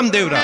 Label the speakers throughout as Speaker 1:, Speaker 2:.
Speaker 1: देवरा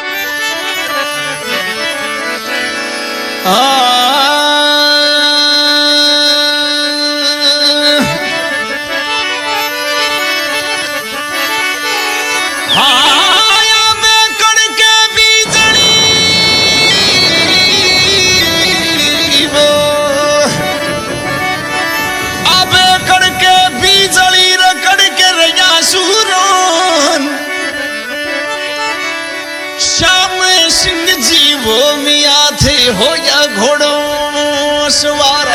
Speaker 2: हो या घोड़ो सवार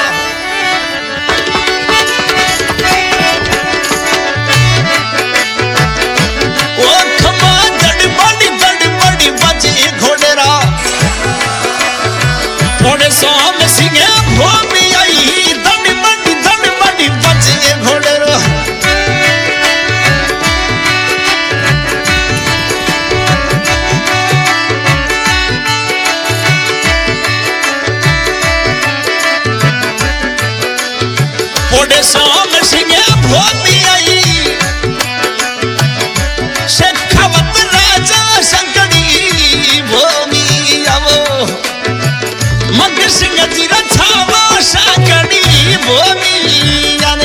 Speaker 2: ओ खमा दड़ बड़ी बजे घोड़ेरा घोड़े सोम सिंह भूमि आई दड़ बड़ी बजे घोड़ेरा सोम सिंह भूमि आई शेखावत राजा संकड़ी भूमि आवो मग सिंह जी रछावा संकड़ी भूमि आने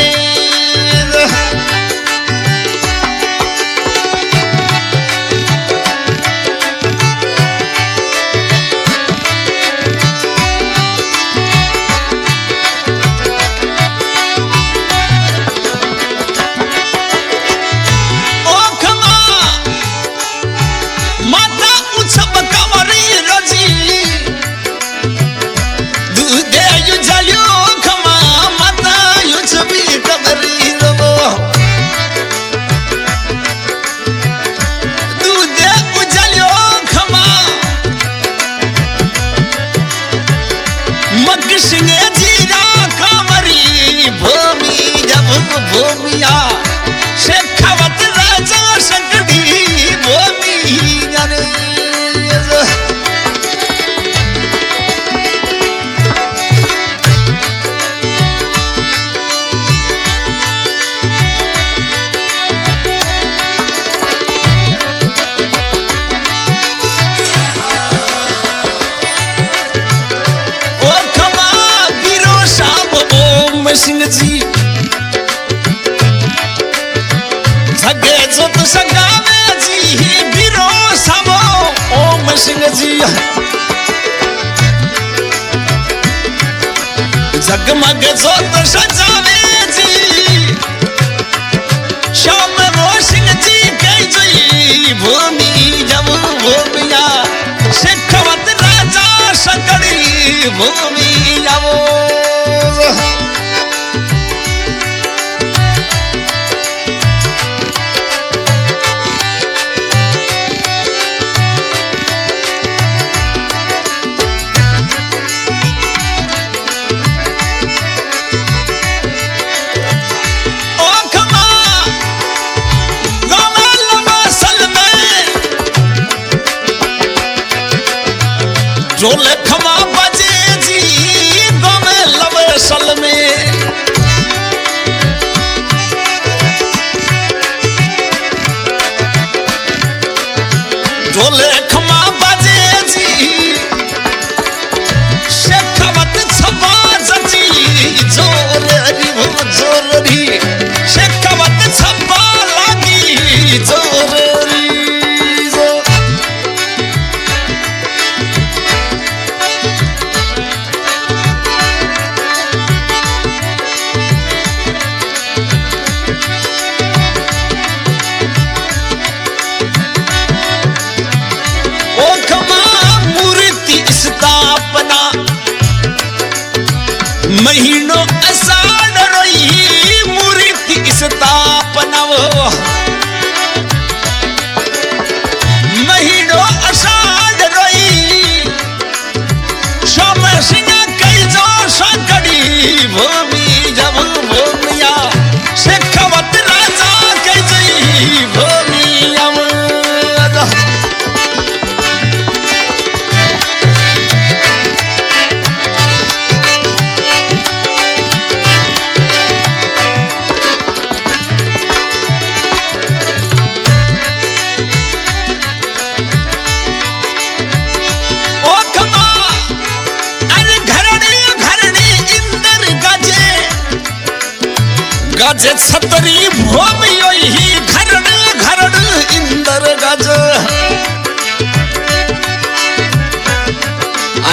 Speaker 2: शेखावत राजा संकड़ी भूमि जाने ओ खमा वीरो साहब ओम सिंह जी जगे जोत सगावे जी वीरो सामो ओम सिंह जी जगमग जोत सजावे जी श्याम रो सिंह जी कह जी भूमि जब भूमिया शेखावत राजा संकड़ी भूमि जावो जो लखमा बजे जी गमे लवे सल में जो लखमा बजे जी शेखावत छपा जची जोरी शेखावत छपा लागी जोरी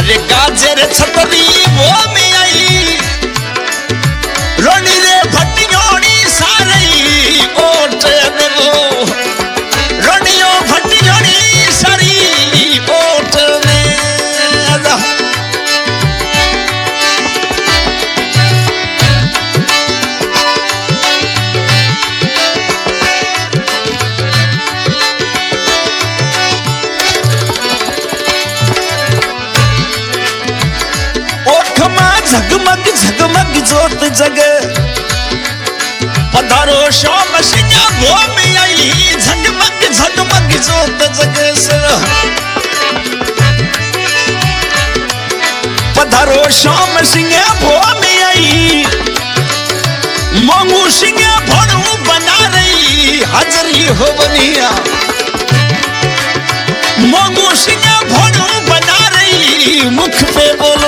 Speaker 2: अरे गाजर छतरी वो में आई रोनी रे भट्टियोड़ी सारी ओट में वो रोनियो भट्टियोड़ी सारी ओट में झगमग झगमग जोत जग पधारो श्याम सिंह वो में आई झगमग झगमग जोत जग पधारो श्याम सिंह वो में आई मांगू सिंह भणू बना रही हाजरी हो बनिया मांगू सिंह भणू बना रही मुख पे बोलो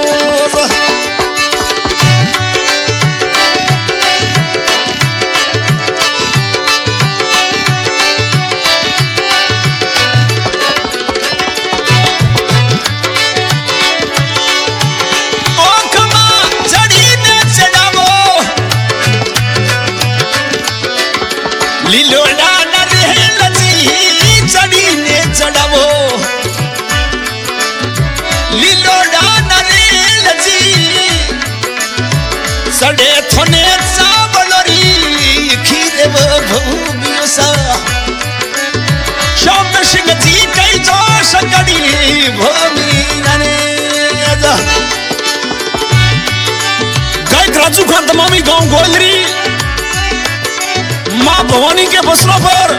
Speaker 2: लीलोड़ा नरेल जी चढ़ी ने चढ़ावो लीलोड़ा नरेल जी सड़े थोने चावलोरी खीरे वो भूमियो सा श्याम सिंह जी कई जो सकड़ी भूमि नने आजा गायक राजू खान तमामी गांव गोलरी मां भवानी के बसरों पर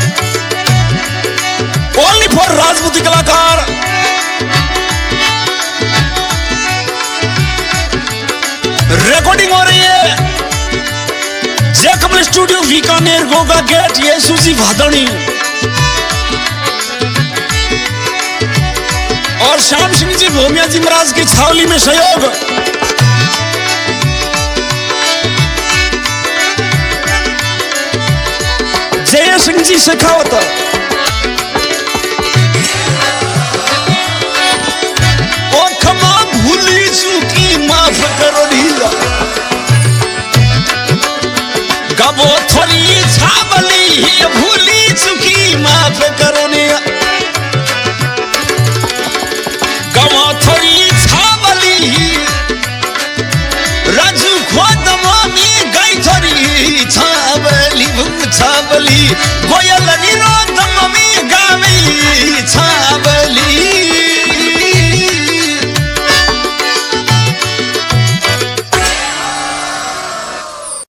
Speaker 2: ओनली फॉर राजपूती कलाकार रिकॉर्डिंग हो रही है जय कमल स्टूडियो बीकानेर गोगा गेट ये सूजी भादनी और श्याम सिंह जी भूमिया जी महाराज की छावली में सहयोग जय सिंह जी शेखावत ओ खमा भूली चूकी माफ करो ढीला गबो थोड़ी छावली भूली चूकी माफ करो निया गबो थोड़ी छावली राजू खोद मामी गई थोड़ी छावली छावली गोयल